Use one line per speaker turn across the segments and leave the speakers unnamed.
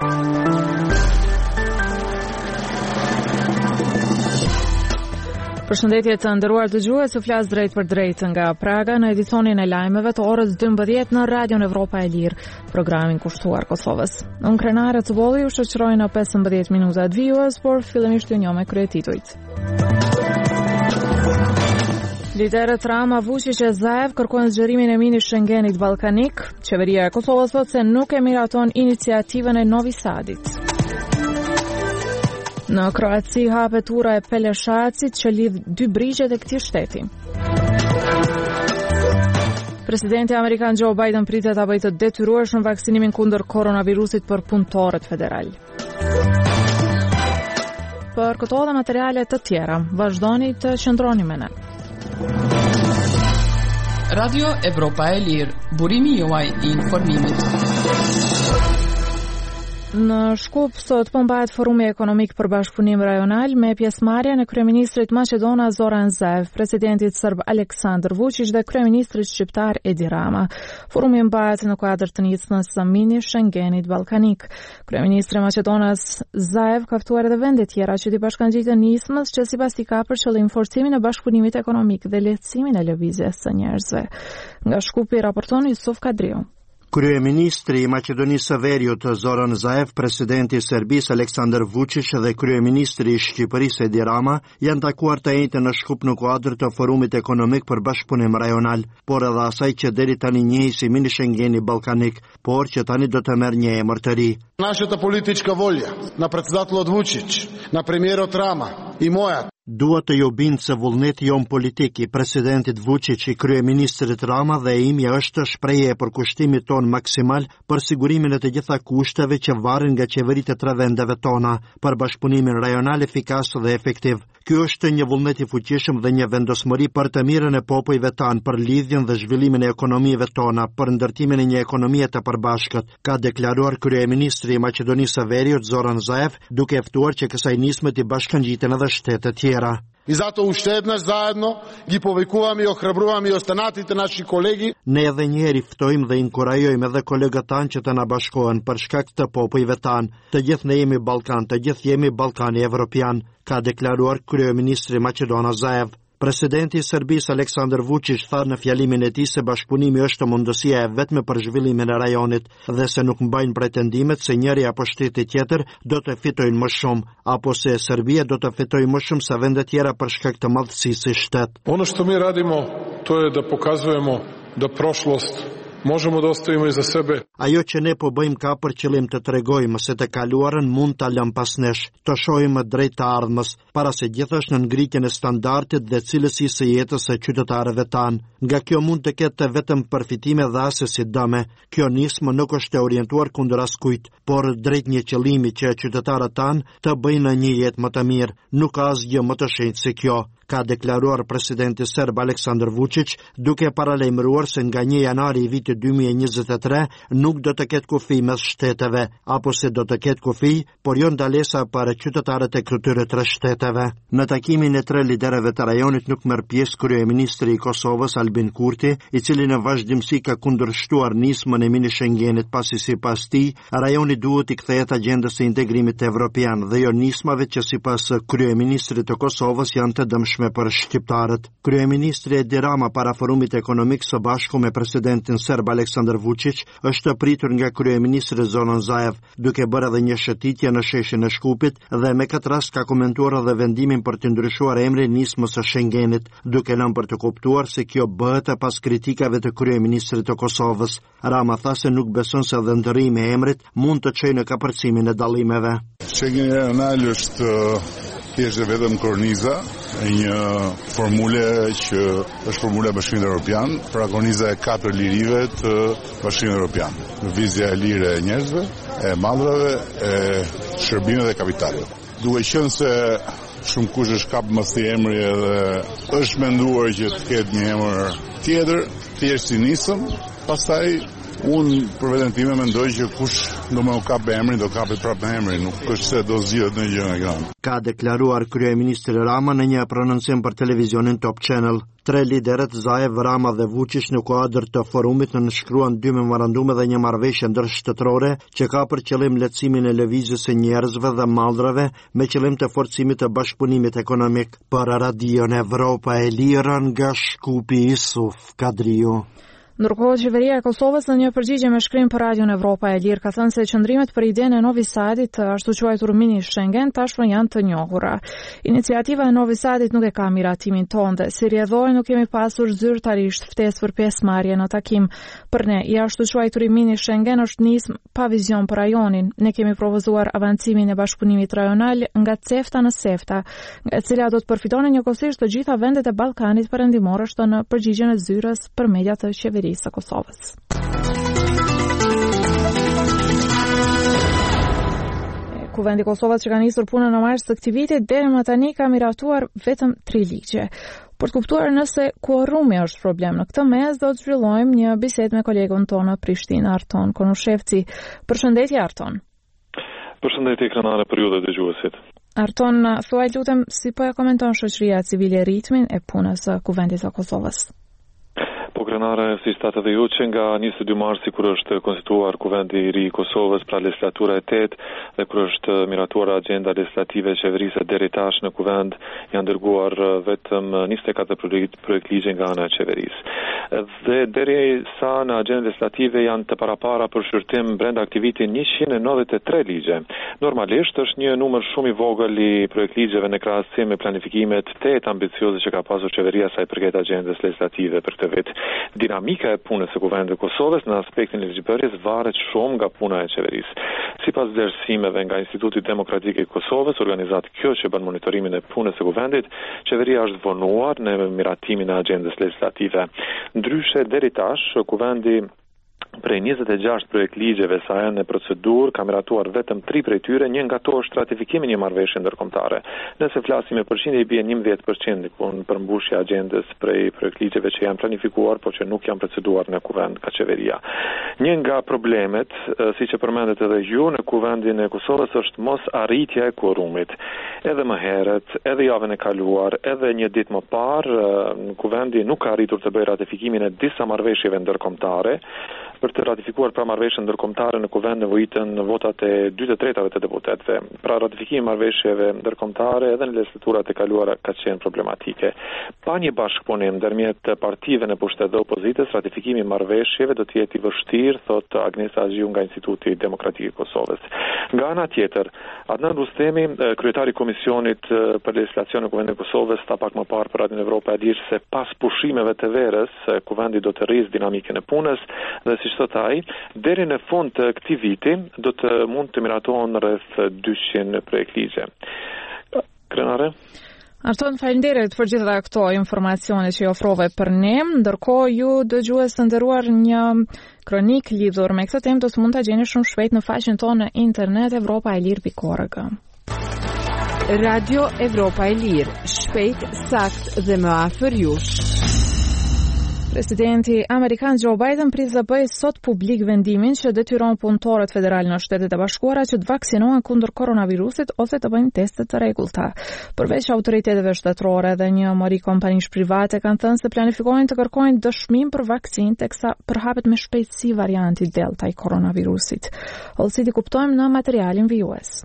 Përshëndetje të nderuar dëgjues, u flas drejt për drejt nga Praga në edicionin e lajmeve të orës 12 në Radion Evropa e Lirë, programin kushtuar Kosovës. Unë krenare të bolli ju shoqëroj në 15 minuta të vijues, por fillimisht ju njoh me kryetitujt. Liderët Rama, Vučić e Zaev kërkojnë zgjerimin e mini Schengenit ballkanik. Qeveria e Kosovës thotë se nuk e miraton iniciativën e Novi Sadit. Në Kroaci hapet ura e Peleshacit që lidh dy brigjet e këtij shteti. Presidenti amerikan Joe Biden pritet ta bëjë të detyrueshëm vaksinimin kundër koronavirusit për punëtorët federal. Për këto dhe materiale të tjera, vazhdoni të qëndroni me ne.
Radio Evropa e Lirë, burimi juaj i informimit.
Në Shkup sot po mbahet forumi ekonomik për bashkëpunim rajonal me pjesëmarrjen e kryeministrit Maqedona Zoran Zaev, presidentit serb Aleksandar Vučić dhe kryeministrit shqiptar Edi Rama. Forumi mbahet në kuadër të nismës së mini Schengenit ballkanik. Kryeministri i Maqedonas Zaev ka ftuar edhe vende tjera që t'i bashkangjitën nismës që sipas tij ka për qëllim forcimin e bashkëpunimit ekonomik dhe lehtësimin e lëvizjes së njerëzve. Nga Shkupi raporton Yusuf Kadriu.
Kryeministri i Maqedonisë së Veriut Zoran Zaev, presidenti i Serbisë Aleksandar Vučić dhe kryeministri i Shqipërisë Edi Rama janë takuar të njëjtën në Shkup në kuadër të forumit ekonomik për bashkëpunim rajonal, por edhe asaj që deri tani njihej si mini Schengeni ballkanik, por që tani do të merr një emër të ri.
Нашата политичка воля на председателот Vučić, на премиерот Rama и мојата
Duhet të ju bindë se vullneti jon politik i presidentit Vučić i kryeministrit Rama dhe imja është shprehje e përkushtimit ton maksimal për sigurimin e të gjitha kushteve që varen nga qeveritë e tre vendeve tona për bashkëpunimin rajonal efikas dhe efektiv. Ky është një vullnet i fuqishëm dhe një vendosmëri për të mirën e popujve tanë, për lidhjen dhe zhvillimin e ekonomive tona, për ndërtimin e një ekonomie të përbashkët, ka deklaruar kryeministri i Maqedonisë së Veriut Zoran Zaev, duke ftuar që kësaj nisme të bashkangjiten edhe shtete tjera.
И зато уште еднаш заедно ги повикуваме и охрабруваме и останатите наши колеги.
Ne edhe njëherë ftojmë dhe inkurajojmë edhe kolegët tanë që të na bashkohen për shkak të popujve tanë. Të gjithë ne jemi Ballkan, të gjithë jemi Ballkani Evropian, ka deklaruar kryeministri Maqedona Zaev. Presidenti i Serbisë Aleksandar Vučić tha në fjalimin e tij se bashkëpunimi është mundësia e vetme për zhvillimin e rajonit dhe se nuk mbajnë pretendimet se njëri apo shteti tjetër do të fitojnë më shumë, apo se Serbia do të fitojë më shumë se vende tjera për shkak të madhësisë së shtet.
Ono što mi radimo, to je da pokazujemo da prošlost možemo da ostavimo iza sebe.
Ajo që ne po bëjmë ka për qëllim të tregojmë se të kaluarën mund ta lëm pas nesh, të shohim drejt të ardhmës, para se gjithashtu në ngritjen e standardit dhe cilësisë së jetës së qytetarëve tanë. Nga kjo mund të ketë vetëm përfitime dhe asesi dëme. Kjo nismë nuk është e orientuar kundër askujt, por drejt një qëllimi që qytetarët tanë të bëjnë një jetë më të mirë. Nuk ka asgjë më të shenjtë se kjo, ka deklaruar presidenti serb Aleksandar Vučić, duke paralajmëruar se nga 1 janari i vitit 2023 nuk do të ketë kufi mes shteteve, apo se do të ketë kufi, por jo ndalesa për qytetarët e këtyre tre shteteve. Në takimin e tre liderëve të rajonit nuk merr pjesë kryeministri i Kosovës Albin Kurti, i cili në vazhdimsi ka kundërshtuar nismën e mini Schengenit, pasi sipas tij rajoni duhet i kthehet agjendës së integrimit evropian dhe jo nismave që sipas kryeministrit të Kosovës janë të dëmshme për shqiptarët. Kryeministri Edi Rama para forumit ekonomik së bashku me presidentin serb Aleksandar Vučić është pritur nga kryeministri Zoran Zaev, duke bërë edhe një shëtitje në sheshin e Shkupit dhe me këtë rast ka komentuar edhe vendimin për të ndryshuar emrin nismës së Schengenit, duke lënë për të kuptuar se kjo bëhet pas kritikave të kryeministrit të Kosovës. Rama tha se nuk beson se edhe ndërrimi i emrit mund të çojë në kapërcimin e dallimeve.
Schengeni rajonal është thjesht vetëm korniza e një formule që është formula e Bashkimit Evropian, pra korniza e 4 lirive të Bashkimit Evropian. Lëvizja e lirë e njerëzve, e maldrave, e shërbimeve dhe kapitalit. Duke qenë se shumë kush është kap mos i emri edhe është menduar që të ketë një emër tjetër, thjesht si nisëm, pastaj unë për veten time mendoj që kush do më kap emrin, do kapet prapë emrin, nuk është se do zgjidhet në gjë nga kjo.
Ka deklaruar kryeministri Rama në një prononcim për televizionin Top Channel. Tre liderët Zaev, Rama dhe Vučić në kuadër të forumit në nënshkruan 2 memorandume dhe një marrëveshje ndërshtetërore që ka për qëllim lehtësimin e lëvizjes së njerëzve dhe mallrave me qëllim të forcimit të bashkëpunimit ekonomik. Për Radion Evropa e Lirë nga Shkupi Isuf Kadriu.
Ndërkohë, qeveria e Kosovës në një përgjigje me shkrim për Radion Evropa e Lirë ka thënë se qëndrimet për idenë e Novi Sadit të ashtu quajtur mini Schengen tashmë janë të njohura. Iniciativa e Novi Sadit nuk e ka miratimin tonë dhe si rrjedhore nuk kemi pasur zyrtarisht ftesë për pjesëmarrje në takim. Për ne, i ashtu quajturi mini Schengen është nismë pa vizion për rajonin. Ne kemi propozuar avancimin e bashkëpunimit rajonal nga CEFTA në CEFTA, nga e cila do të përfitonin njëkohësisht të gjitha vendet e Ballkanit perëndimor, është në përgjigjen e zyrës për media të qeverisë së Kosovës. Kuvendi i Kosovës që ka nisur punën në mars të këtij viti deri më tani ka miratuar vetëm 3 ligje. Për të kuptuar nëse kuorumi është problem në këtë mes, do të zhvillojmë një bisedë me kolegun tonë në Prishtinë, Arton Konushevci. Përshëndetje Arton.
Përshëndetje ekranare për ju dhe dëgjuesit.
Arton, thuaj lutem si po e komenton shoqëria civile ritmin e punës së Kuvendit të Kosovës?
Po krenare, si shtatë edhe ju që nga 22 marsi kur është konstituar Kuvendi i ri i Kosovës pra legislatura e 8 dhe kur është miratuar agenda legislative e qeverisë deri tash në Kuvend janë dërguar vetëm 24 projekt ligje nga ana e qeverisë. Dhe deri sa në agenda legislative janë të parapara për shërtim brenda aktivitit 193 ligje. Normalisht është një numër shumë i vogël i projekt ligjeve në krahasim me planifikimet 8 ambicioze që ka pasur qeveria sa i përket agendës legislative për këtë vit. Dinamika e punës së Kuvendit të Kosovës në aspektin e ligjbërjes varet shumë nga puna e qeverisë. Sipas vlerësimeve nga Instituti Demokratik i Kosovës, organizatë kjo që bën monitorimin e punës së Kuvendit, qeveria është vonuar në miratimin e agendës legislative. Ndryshe deri tash Kuvendi prej 26 projekt ligjeve sa janë në procedurë ka miratuar vetëm 3 prej tyre, një nga to është ratifikimi një marrëveshje ndërkombëtare. Nëse flasim me përqindje i bie 11% për mbushje agendës prej projekt ligjeve që janë planifikuar, por që nuk janë proceduar në Kuvend ka qeveria. Një nga problemet, siç e përmendet edhe ju në Kuvendin e Kosovës, është mos arritja e kuorumit. Edhe më herët, edhe javën e kaluar, edhe një ditë më parë, Kuvendi nuk ka arritur të bëjë ratifikimin e disa marrëveshjeve ndërkombëtare. Për të ratifikuar pra marrëveshjen ndërkombëtare në Kuvend nevojiten votat e 2/3 të deputetëve. Pra ratifikimi i marrëveshjeve ndërkombëtare edhe në legislaturat e kaluara ka qenë problematike. Pa një bashkëpunim ndërmjet partive në pushtet dhe opozitës, ratifikimi i marrëveshjeve do të jetë i vështirë, thot Agnesa Azhiu nga Instituti Demokratik i Kosovës. Nga ana tjetër, Adnan Rustemi, kryetari i Komisionit për Legjislacion në Kuvendin e Kosovës, tha pak më parë për Radion Evropa e Lirë se pas pushimeve të verës, Kuvendi do të rrisë dinamikën e punës dhe si thot ai, deri në fund të këtij viti do të mund të miratohen rreth 200 projekt ligje. Krenare?
Arton, faleminderit për gjitha këto informacione që i ofrove për ne. Ndërkohë ju dëgjues të nderuar, një kronik lidhur me këtë temë do të mund ta gjeni shumë shpejt në faqen tonë në internet europaelir.org.
Radio Evropa e Lirë, shpejt, sakt dhe më afër jush.
Presidenti amerikan Joe Biden prit të bëjë sot publik vendimin që detyron punëtorët federal në Shtetet e Bashkuara që të vaksinohen kundër koronavirusit ose të bëjnë teste të rregullta. Përveç autoriteteve shtetërore dhe një mori kompanish private kanë thënë se planifikojnë të kërkojnë dëshmim për vaksinë teksa përhapet me shpejtësi varianti Delta i koronavirusit. Ose ti kuptojmë në materialin vijues.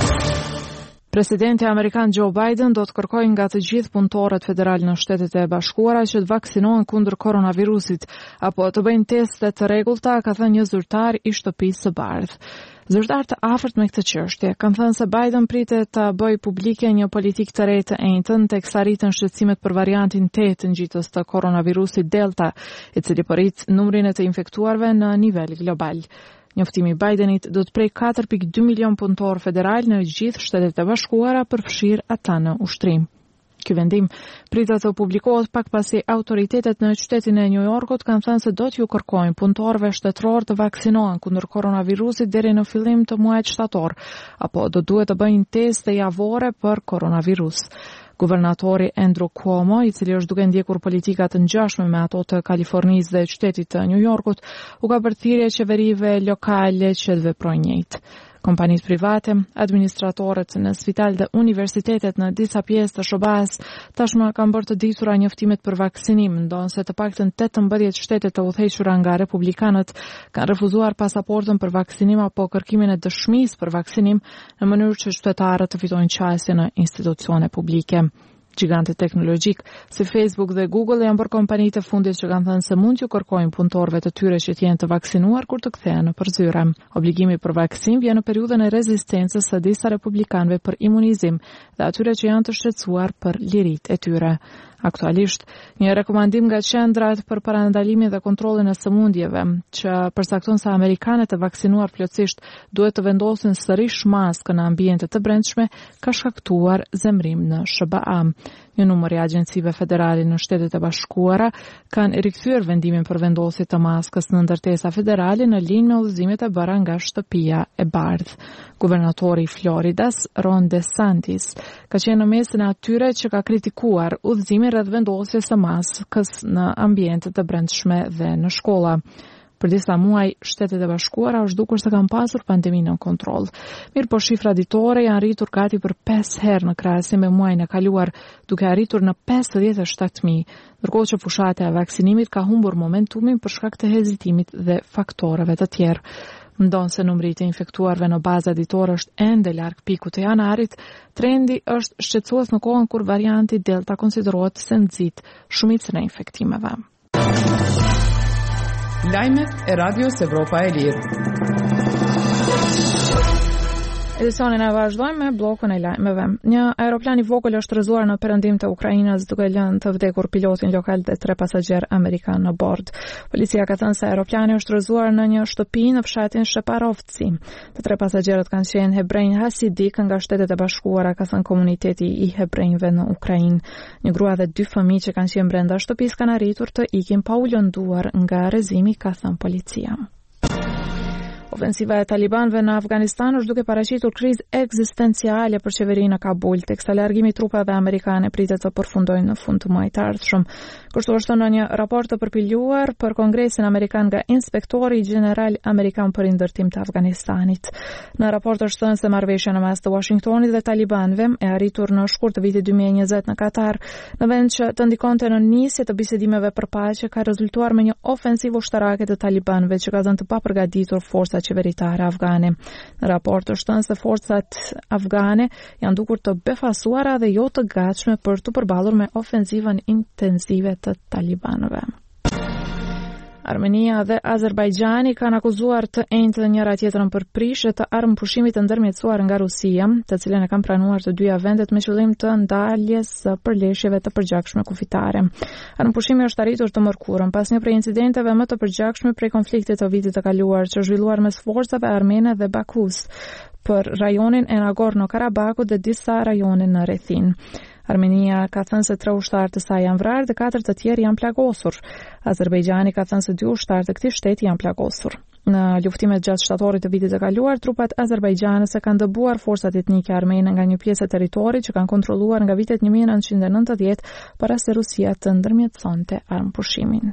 Presidenti amerikan Joe Biden do të kërkojë nga të gjithë punëtorët federal në Shtetet e Bashkuara që të vaksinohen kundër koronavirusit apo të bëjnë teste të rregullta, ka thënë një zyrtar i Shtëpisë së Bardhë. Zyrtarët afërt me këtë çështje kanë thënë se Biden pritet të bëjë publike një politikë të re të njëjtën teksa rriten shqetësimet për variantin 8 ngjitës të koronavirusit Delta, i cili porrit numrin e të infektuarve në nivel global. Njoftimi i Bidenit do të prej 4.2 milion punëtor federal në gjithë Shtetet e Bashkuara përfshir ata në ushtrim. Ky vendim pritet të publikohet pak pasi autoritetet në qytetin e New Yorkut kanë thënë se do t'ju kërkojnë punëtorëve shtetëror të vaksinohen kundër koronavirusit deri në fillim të muajit shtator, apo do duhet të bëjnë teste javore për koronavirus. Guvernatori Andrew Cuomo, i cili është duke ndjekur politika të ngjashme me ato të Kalifornisë dhe qytetit të New Yorkut, u ka bërë thirrje qeverive lokale që të veprojnë njëjtë. Kompanitë private, administratorët në spital dhe universitetet në disa pjesë të Shobas tashmë kanë bërë të ditura njoftimet për vaksinim, ndonse të paktën 18 shtete të udhëhequra nga republikanët kanë refuzuar pasaportën për vaksinim apo kërkimin e dëshmisë për vaksinim në mënyrë që qytetarët të fitojnë qasje në institucione publike. Gjigante teknologjik si Facebook dhe Google janë bërë kompanitë e fundit që kanë thënë se mund t'ju kërkojnë punëtorëve të tyre që t'jenë të vaksinuar kur të kthehen në përzyre. Obligimi për vaksin vjen në periudhën e rezistencës së disa republikanëve për imunizim dhe atyre që janë të shqetësuar për liritë e tyre. Aktualisht, një rekomandim nga qendrat për parandalimin dhe kontrollin e sëmundjeve, që përcakton se amerikanët e vaksinuar plotësisht duhet të vendosin sërish maskën në ambiente të brendshme, ka shkaktuar zemrim në SBA. Një numër i agjencive federale në Shtetet e Bashkuara kanë rikthyer vendimin për vendosje të maskës në ndërtesa federale në linjë me udhëzimet e bëra nga shtëpia e bardhë. Guvernatori i Floridas, Ron DeSantis, ka qenë në mesin e atyre që ka kritikuar udhëzimin rreth vendosjes së maskës në ambiente të brendshme dhe në shkolla. Për disa muaj, Shtetet e Bashkuara është dukur se kanë pasur pandeminë në kontroll. Mirë po shifra ditore janë rritur gati për 5 herë në krahasim me muajin e kaluar, duke arritur në 57.000, ndërkohë që fushata e vaksinimit ka humbur momentumin për shkak të hezitimit dhe faktorëve të tjerë. Ndonse numri i të infektuarve në baza ditore është ende larg pikut të janarit, trendi është shqetësues në kohën kur varianti Delta konsiderohet se nxit shumicën e infektimeve.
Lajmet e Radios Evropa e Lirë.
Edicionin e vazhdojmë me blokun e lajmeve. Një aeroplan i vogël është rrëzuar në perëndim të Ukrainës duke lënë të vdekur pilotin lokal dhe 3 pasagerë amerikan në bord. Policia ka thënë se aeroplani është rrëzuar në një shtëpi në fshatin Sheparovci. Të 3 pasagerët kanë qenë hebrejnë hasidik nga Shtetet e Bashkuara, ka thënë komuniteti i hebrejnëve në Ukrainë. Një grua dhe 2 fëmijë që kanë qenë brenda shtëpisë kanë arritur të ikin pa u lënduar nga rrezimi, ka thënë policia. Ofensiva e talibanëve në Afganistan është duke paraqitur krizë ekzistenciale për qeverinë në Kabul, teksa largimi i trupave amerikane pritet të përfundojë në fund të muajit të ardhshëm. Kështu është në një raport të përpiluar për Kongresin Amerikan nga Inspektori Gjeneral Amerikan për ndërtim të Afganistanit. Në raport është thënë se marrëveshja në mes të Washingtonit dhe talibanëve e arritur në shkurt të vitit 2020 në Katar, në vend që të ndikonte në nisje të bisedimeve për paqe, ka rezultuar me një ofensivë ushtarake të talibanëve që ka dhënë të papërgatitur forcat qeveritare afgane. Në raport është thënë se forcat afgane janë dukur të befasuara dhe jo të gatshme për të përballur me ofensivën intensive të talibanëve. Armenia dhe Azerbajgjani kanë akuzuar të enjtë njëra tjetrën për prishje të armëpushimit të ndërmjetësuar nga Rusia, të cilën e kanë pranuar të dyja vendet me qëllim të ndaljes së përleshjeve të përgjakshme kufitare. Armëpushimi është arritur të mërkurën pas një prej incidenteve më të përgjakshme prej konfliktit të vitit të kaluar që zhvilluar mes forcave armene dhe Bakus për rajonin e Nagorno-Karabakut dhe disa rajone në rrethin. Armenia ka thënë se 3 ushtarë të saj janë vrarë dhe 4 të tjerë janë plagosur. Azerbajgjani ka thënë se 2 ushtarë të këtij shteti janë plagosur. Në luftimet gjatë shtatorit të vitit të kaluar, trupat azerbajdgjanëse kanë dëbuar forcat etnike armene nga një pjesë e territorit që kanë kontrolluar nga vitet 1990 para se Rusia të ndërmjetësonte armëpushimin.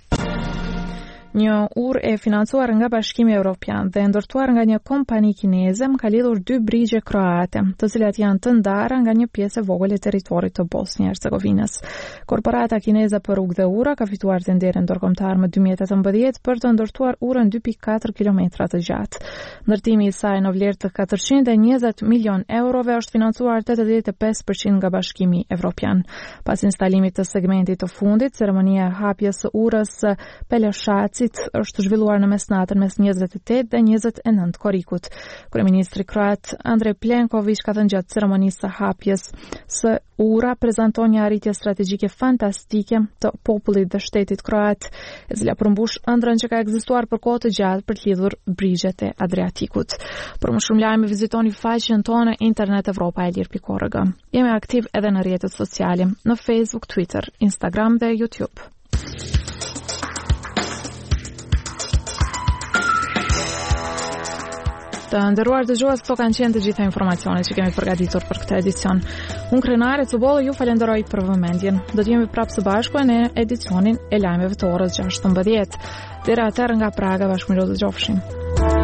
Një urë e financuar nga Bashkimi Evropian dhe ndërtuar nga një kompani kineze ka lidhur 2 brigje kroate, të cilat janë të ndara nga një pjesë e vogël e territorit të Bosnjë-Hercegovinës. Korporata kineze për ujë dhe ura ka fituar tenderën ndërkombëtar më 2018 për të ndërtuar urën 2.4 kilometra të gjatë. Ndërtimi i saj në vlerë të 420 milion eurove është financuar 85% nga Bashkimi Evropian. Pas instalimit të segmentit të fundit, ceremonia e hapjes së urës Peleshacit është zhvilluar në mesnatën mes 28 dhe 29 korrikut. Kryeministri kroat Andrej Plenković ka thënë gjatë ceremonisë së hapjes se ura prezanton një arritje strategjike fantastike të popullit dhe shtetit kroat, e cila përmbush ëndrrën që ka ekzistuar për kohë të gjatë për të lidhur brigjet e Adriatikut. Për më shumë lajme vizitoni faqen tonë internet evropaelir.org. Jemi aktiv edhe në rrjetet sociale, në Facebook, Twitter, Instagram dhe YouTube. Të nderuar dëgjues, këto kanë qenë të gjitha informacionet që kemi përgatitur për këtë edicion. Unë Krenare Cubollo ju falenderoj për vëmendjen. Do të jemi prapë së bashku në edicionin e lajmeve të orës 16. Deri atëherë nga Praga, bashkëmirë do të gjofshim.